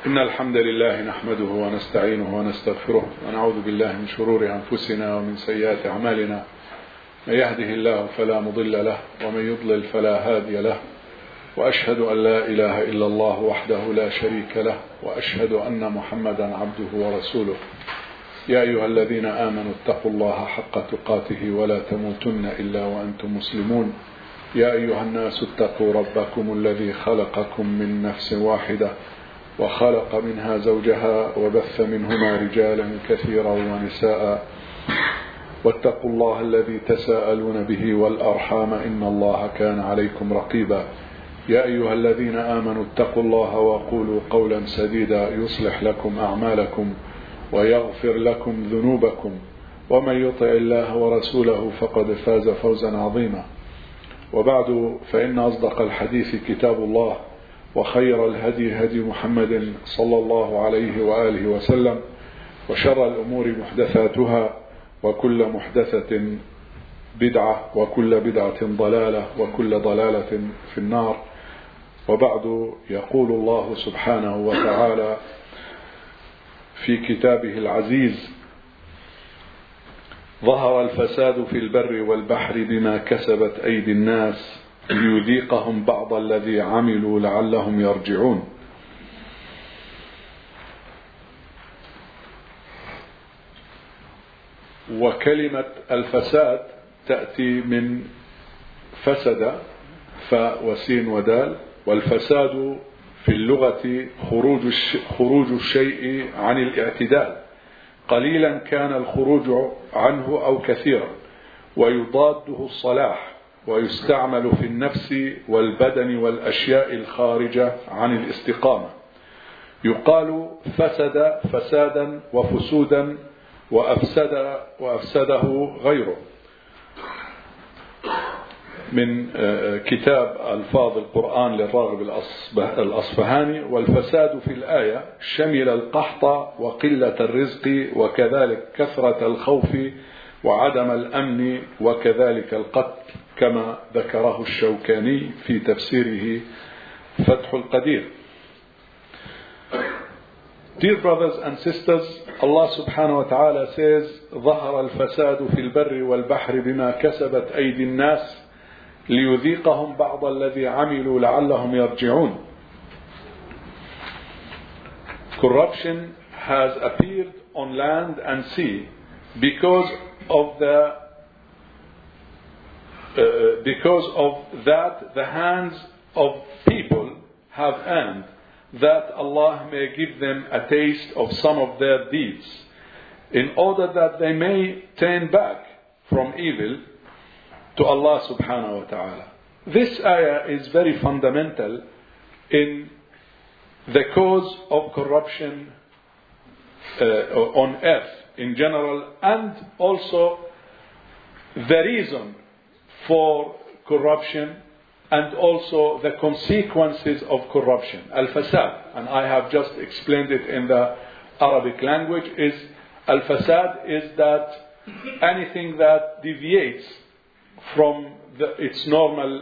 إن الحمد لله نحمده ونستعينه ونستغفره ونعوذ بالله من شرور أنفسنا ومن سيئات أعمالنا. من يهده الله فلا مضل له ومن يضلل فلا هادي له، وأشهد أن لا إله إلا الله وحده لا شريك له، وأشهد أن محمدا عبده ورسوله. يا أيها الذين آمنوا اتقوا الله حق تقاته ولا تموتن إلا وأنتم مسلمون. يا أيها الناس اتقوا ربكم الذي خلقكم من نفس واحدة وخلق منها زوجها وبث منهما رجالا كثيرا ونساء، واتقوا الله الذي تساءلون به والأرحام إن الله كان عليكم رقيبا. يا أيها الذين آمنوا اتقوا الله وقولوا قولا سديدا يصلح لكم أعمالكم ويغفر لكم ذنوبكم، ومن يطع الله ورسوله فقد فاز فوزا عظيما. وبعد، فإن أصدق الحديث كتاب الله، وخير الهدي هدي محمد صلى الله عليه وآله وسلم، وشر الأمور محدثاتها، وكل محدثة بدعة، وكل بدعة ضلالة، وكل ضلالة في النار. وبعد، يقول الله سبحانه وتعالى في كتابه العزيز: ظهر الفساد في البر والبحر بما كسبت أيدي الناس ليذيقهم بعض الذي عملوا لعلهم يرجعون. وكلمة الفساد تأتي من فسد، فاء وسين ودال، والفساد في اللغة خروج الشيء عن الاعتدال، قليلا كان الخروج عنه أو كثيرا، ويضاده الصلاح، ويستعمل في النفس والبدن والأشياء الخارجة عن الاستقامة. يقال فسد فسادا وفسودا، وأفسده غيره. من كتاب ألفاظ القرآن للراغب الأصفهاني: والفساد في الآية شمل القحط وقلة الرزق، وكذلك كثرة الخوف وعدم الأمن، وكذلك القتل، كما ذكره الشوكاني في تفسيره فتح القدير. Dear brothers and sisters, Allah subhanahu wa ta'ala says: ظهر الفساد في البر والبحر بما كسبت أيدي الناس ليذيقهم بعض الذي عملوا لعلهم يرجعون. Corruption has appeared on land and sea because of that the hands of people have earned, that Allah may give them a taste of some of their deeds, in order that they may turn back from evil to Allah subhanahu wa ta'ala. This ayah is very fundamental in the cause of corruption on earth in general, and also the reason for corruption, and also the consequences of corruption. Al-Fasad, and I have just explained it in the Arabic language, is Al-Fasad is that anything that deviates from its normal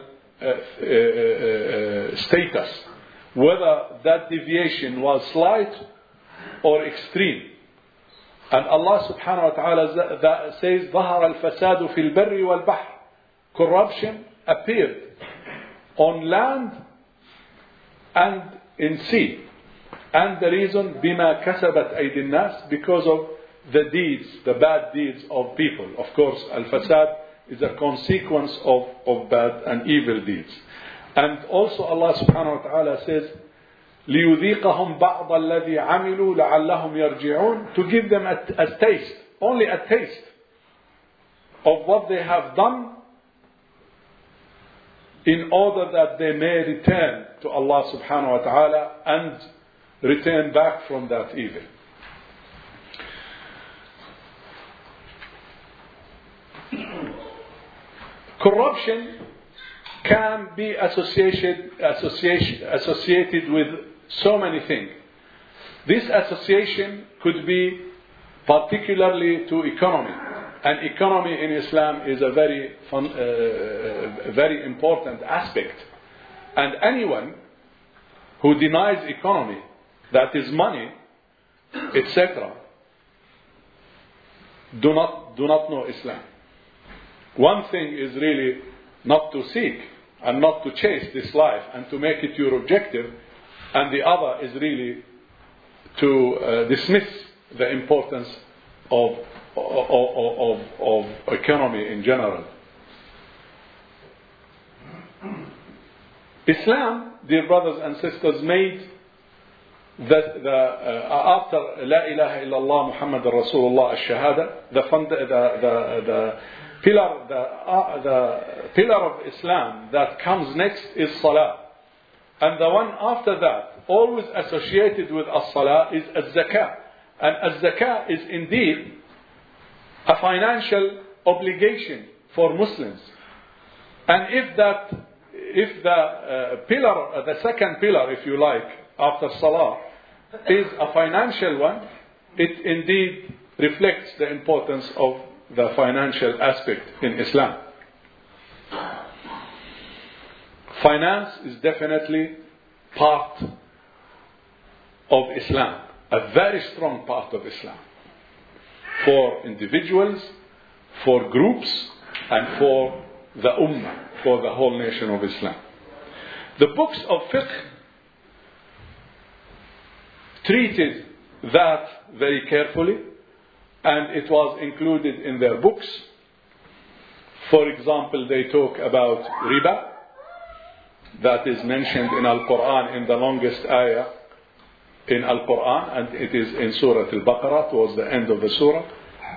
status, whether that deviation was slight or extreme. And Allah subhanahu wa ta'ala says: ظهر الفساد في البر والبحر. Corruption appeared on land and in sea. And the reason, بما كسبت أيدي الناس, because of the deeds, the bad deeds of people. Of course, al-fasad is a consequence of bad and evil deeds. And also Allah subhanahu wa ta'ala says: ليذيقهم بعض الذي عملوا لعلهم يرجعون, to give them a taste, only a taste of what they have done, in order that they may return to Allah subhanahu wa ta'ala and return back from that evil. Corruption can be associated with so many things. This association could be particularly to economy. And economy in Islam is a very important aspect. And anyone who denies economy, that is money, etc., do not know Islam. One thing is really not to seek and not to chase this life and to make it your objective, and the other is really to dismiss the importance of economy in general. Islam, dear brothers and sisters, made after La ilaha illallah Muhammad Rasulullah al-Shahada, the pillar of Islam that comes next is Salah. And the one after that, always associated with as-Salah, is as-Zakah. And as-Zakah is indeed a financial obligation for Muslims. And if the second pillar, if you like, after Salah, is a financial one, it indeed reflects the importance of the financial aspect in Islam. Finance is definitely part of Islam, a very strong part of Islam, for individuals, for groups, and for the Ummah, for the whole nation of Islam. The books of fiqh treated that very carefully, and it was included in their books. For example, they talk about riba, that is mentioned in Al-Quran in the longest ayah in Al-Quran, and it is in Surah Al-Baqarah towards the end of the surah.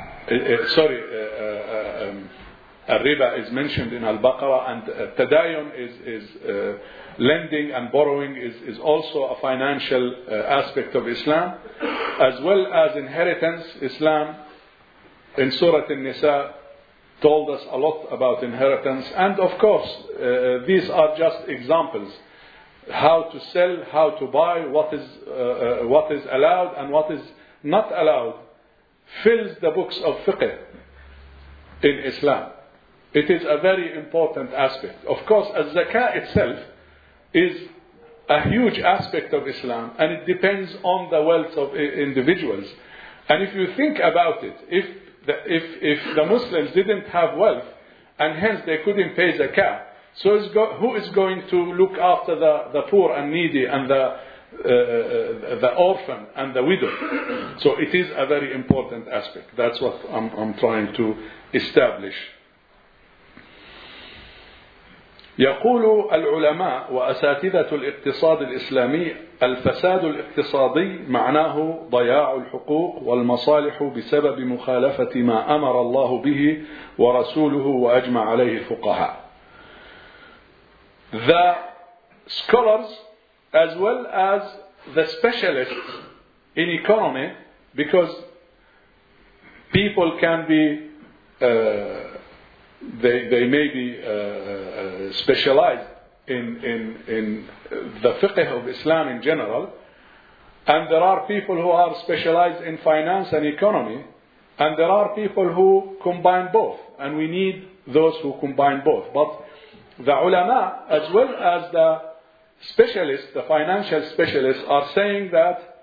Riba is mentioned in Al-Baqarah, and Tadayun is lending and borrowing is also a financial aspect of Islam, as well as inheritance. Islam in Surah An-Nisa told us a lot about inheritance, and of course these are just examples: how to sell, how to buy, what is allowed and what is not allowed, fills the books of fiqh in Islam. It is a very important aspect. Of course, az-zakah itself is a huge aspect of Islam, and it depends on the wealth of individuals. And if you think about it, if the Muslims didn't have wealth, and hence they couldn't pay zakah, so who is going to look after the poor and needy and the orphan and the widow? So it is a very important aspect. That's what I'm trying to establish. يقول العلماء وأساتذة الاقتصاد الإسلامي: الفساد الاقتصادي معناه ضياع الحقوق والمصالح بسبب مخالفة ما أمر الله به ورسوله وأجمع عليه الفقهاء. The scholars as well as the specialists in economy, because people can be they may be specialized in the fiqh of Islam in general, and there are people who are specialized in finance and economy, and there are people who combine both, and we need those who combine both. But the ulama as well as the specialists, the financial specialists, are saying that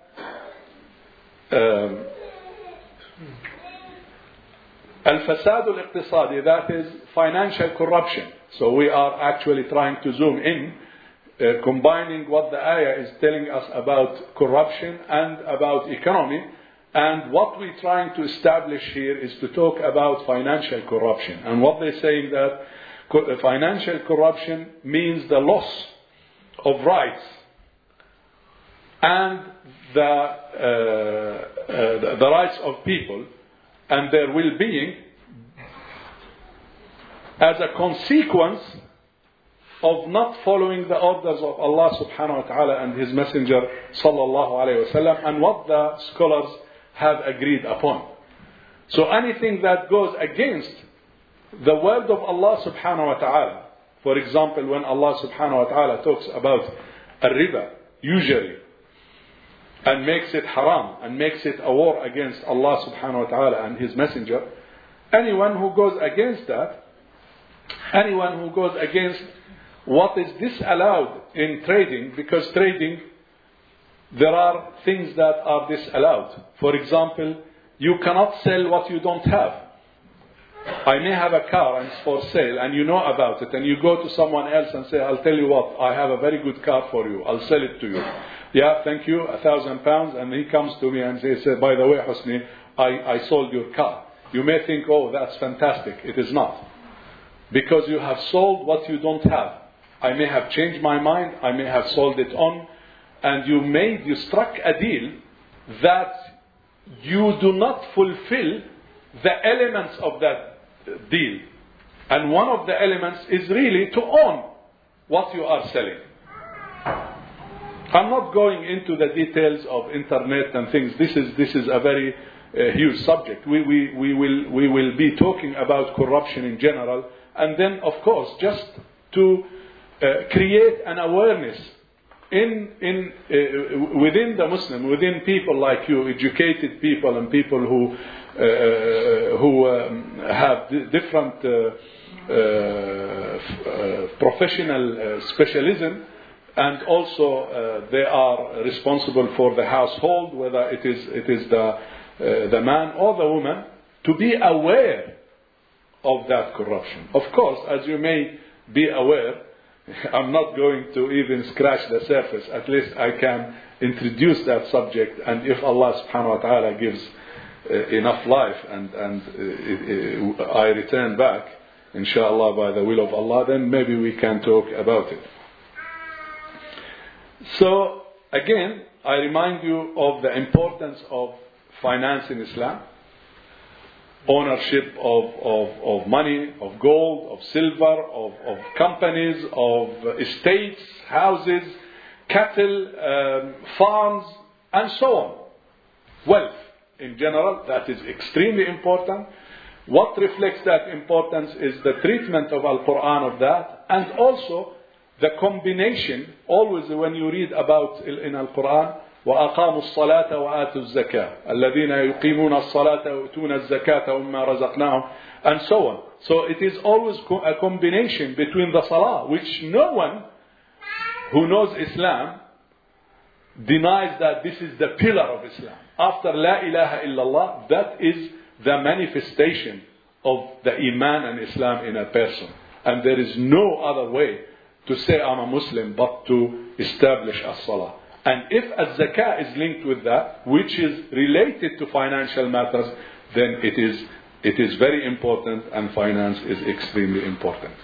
al-fasad al-iqtisadi, that is financial corruption. So we are actually trying to zoom in, combining what the ayah is telling us about corruption and about economy, and what we're trying to establish here is to talk about financial corruption. And what they're saying that financial corruption means the loss of rights and the rights of people and their well-being as a consequence of not following the orders of Allah subhanahu wa ta'ala and His Messenger sallallahu alayhi wa sallam, and what the scholars have agreed upon. So anything that goes against the word of Allah subhanahu wa ta'ala, for example, when Allah subhanahu wa ta'ala talks about al-riba, usually, and makes it haram, and makes it a war against Allah subhanahu wa ta'ala and His Messenger, anyone who goes against that, anyone who goes against what is disallowed in trading, because trading there are things that are disallowed. For example, you cannot sell what you don't have. I may have a car and it's for sale and you know about it, and you go to someone else and say, I'll tell you what, I have a very good car for you, I'll sell it to you. Yeah, thank you, £1,000, and he comes to me and says, by the way, Husni, I sold your car. You may think, oh, that's fantastic. It is not. Because you have sold what you don't have. I may have changed my mind, I may have sold it on, and you struck a deal that you do not fulfill the elements of that deal. And one of the elements is really to own what you are selling. I'm not going into the details of internet and things. This is a very huge subject. We will be talking about corruption in general, and then of course just to create an awareness within the Muslim, within people like you, educated people and people who have different professional specialism, and also they are responsible for the household, whether it is the man or the woman, to be aware of that corruption. Of course, as you may be aware, I'm not going to even scratch the surface. At least I can introduce that subject, and if Allah subhanahu wa ta'ala gives enough life and I return back, inshallah, by the will of Allah, then maybe we can talk about it. So again, I remind you of the importance of finance in Islam. Ownership of money, of gold, of silver, of companies, of estates, houses, cattle, farms, and so on. Wealth in general, that is extremely important. What reflects that importance is the treatment of Al-Quran of that, and also the combination. Always when you read about in Al-Quran, وأقاموا الصلاة وآتوا الزكاة الذين يقيمون الصلاة ويؤتون الزكاة ومما رزقناهم, and so on. So it is always a combination between the salah, which no one who knows Islam denies that this is the pillar of Islam. After La ilaha illallah, that is the manifestation of the Iman and Islam in a person. And there is no other way to say I'm a Muslim but to establish a salah. And if a zakah is linked with that, which is related to financial matters, then it is very important, and finance is extremely important.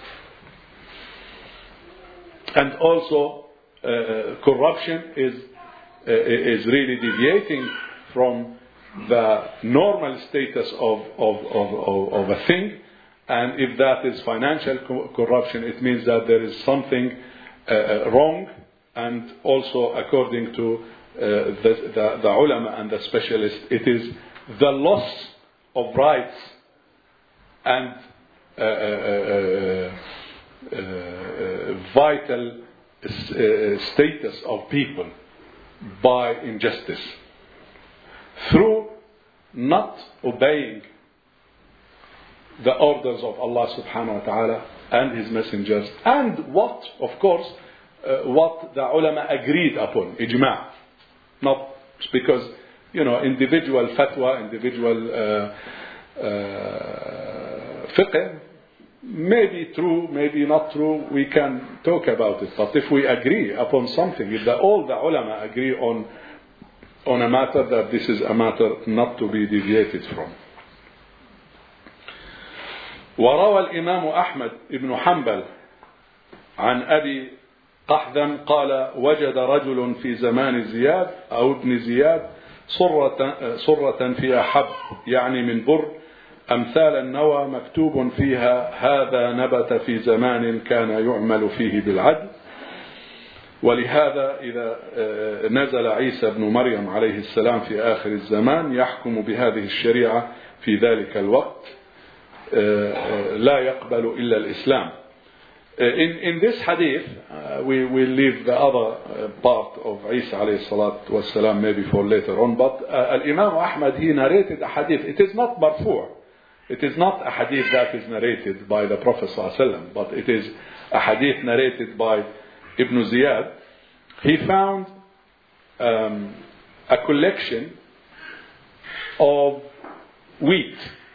And also, corruption is really deviating from the normal status of a thing. And if that is financial corruption, it means that there is something wrong. And also, according to the ulama and the specialists, it is the loss of rights and vital status of people by injustice through not obeying the orders of Allah subhanahu wa ta'ala and His messengers, and what the ulama agreed upon, ijma'. Not because, individual fatwa, individual fiqh, may be true, maybe not true, we can talk about it. But if we agree upon something, if all the ulama agree on a matter, that this is a matter not to be deviated from. وروى الإمام أحمد بن حنبل عن أبي قحذم قال وجد رجل في زمان زياد أو ابن زياد صرة فيها حب، يعني من بر أمثال النوى، مكتوب فيها هذا نبت في زمان كان يعمل فيه بالعدل. ولهذا إذا نزل عيسى بن مريم عليه السلام في آخر الزمان يحكم بهذه الشريعة في ذلك الوقت لا يقبل إلا الإسلام. In this hadith, we will leave the other part of Isa alayhi salatu wasalam maybe for later on, but Imam Ahmad, he narrated a hadith. It is not marfu'. It is not a hadith that is narrated by the Prophet sallallahu alaihi wasallam, but it is a hadith narrated by Ibn Ziyad. He found a collection of wheat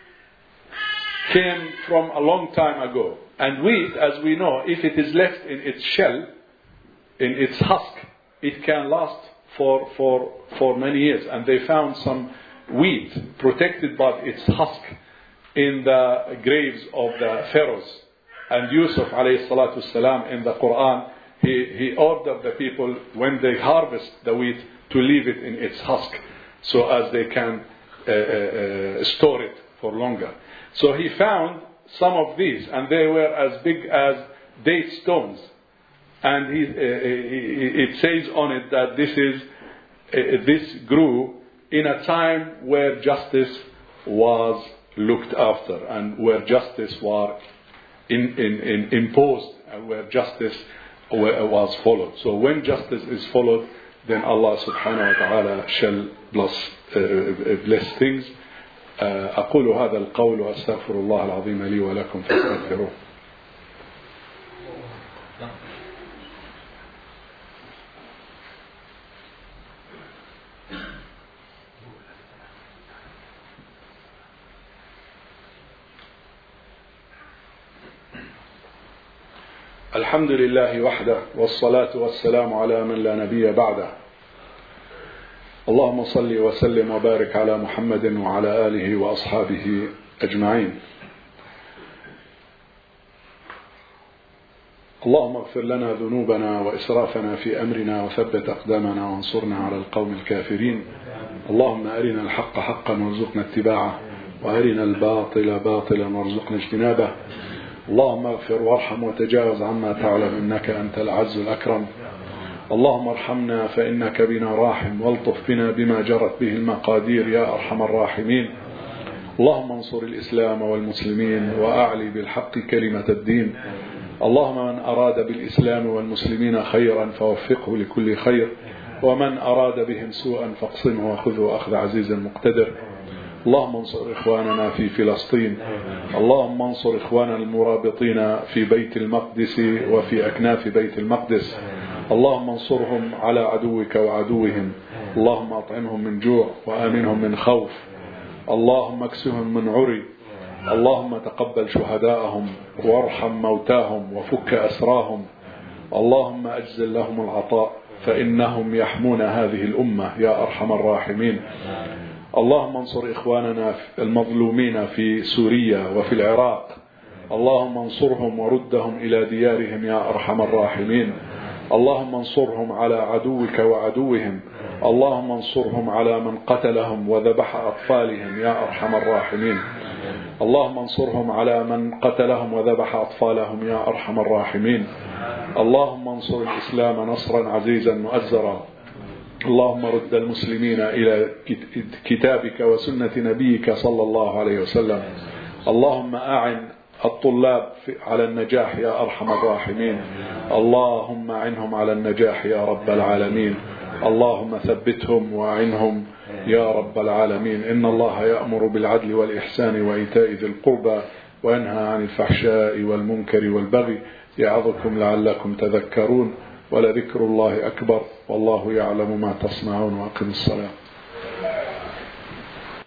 came from a long time ago. And wheat, as we know, if it is left in its shell, in its husk, it can last for many years. And they found some wheat protected by its husk in the graves of the pharaohs. And Yusuf alayhi salatu salam in the Quran, he ordered the people when they harvest the wheat to leave it in its husk so as they can store it for longer. So he found some of these, and they were as big as date stones. And it says on it that this grew in a time where justice was looked after and where justice was imposed and where justice was followed. So when justice is followed, then Allah subhanahu wa ta'ala shall bless things. أقول هذا القول وأستغفر الله العظيم لي ولكم فاستغفروه. الحمد لله وحده والصلاة والسلام على من لا نبي بعده. اللهم صل وسلم وبارك على محمد وعلى آله وأصحابه أجمعين. اللهم اغفر لنا ذنوبنا وإسرافنا في أمرنا وثبت أقدامنا وانصرنا على القوم الكافرين. اللهم أرنا الحق حقا وارزقنا اتباعه وأرنا الباطل باطلا وارزقنا اجتنابه. اللهم اغفر وارحم وتجاوز عما تعلم إنك أنت العز الأكرم. اللهم ارحمنا فإنك بنا راحم والطف بنا بما جرت به المقادير يا أرحم الراحمين. اللهم انصر الإسلام والمسلمين وأعلي بالحق كلمة الدين. اللهم من أراد بالإسلام والمسلمين خيرا فوفقه لكل خير ومن أراد بهم سوءا فاقسمه وخذه أخذ عزيز مقتدر. اللهم انصر إخواننا في فلسطين. اللهم انصر إخواننا المرابطين في بيت المقدس وفي أكناف بيت المقدس. اللهم انصرهم على عدوك وعدوهم. اللهم أطعمهم من جوع وآمنهم من خوف. اللهم اكسهم من عري. اللهم تقبل شهداءهم وارحم موتاهم وفك أسراهم. اللهم أجزل لهم العطاء فإنهم يحمون هذه الأمة يا أرحم الراحمين. اللهم انصر إخواننا المظلومين في سوريا وفي العراق. اللهم انصرهم وردهم إلى ديارهم يا أرحم الراحمين. اللهم انصرهم على عدوك وعدوهم. اللهم انصرهم على من قتلهم وذبح أطفالهم يا أرحم الراحمين. اللهم انصرهم على من قتلهم وذبح أطفالهم يا أرحم الراحمين. اللهم انصر الإسلام نصرا عزيزا مؤزرا. اللهم رد المسلمين إلى كتابك وسنة نبيك صلى الله عليه وسلم. اللهم أعن الطلاب على النجاح يا أرحم الراحمين. اللهم أعنهم على النجاح يا رب العالمين. اللهم ثبتهم وأعنهم يا رب العالمين. إن الله يأمر بالعدل والإحسان وإيتاء ذي القربى وينهى عن الفحشاء والمنكر والبغي يعظكم لعلكم تذكرون. ولذكر الله أكبر والله يعلم ما تصنعون. وأقم الصلاة.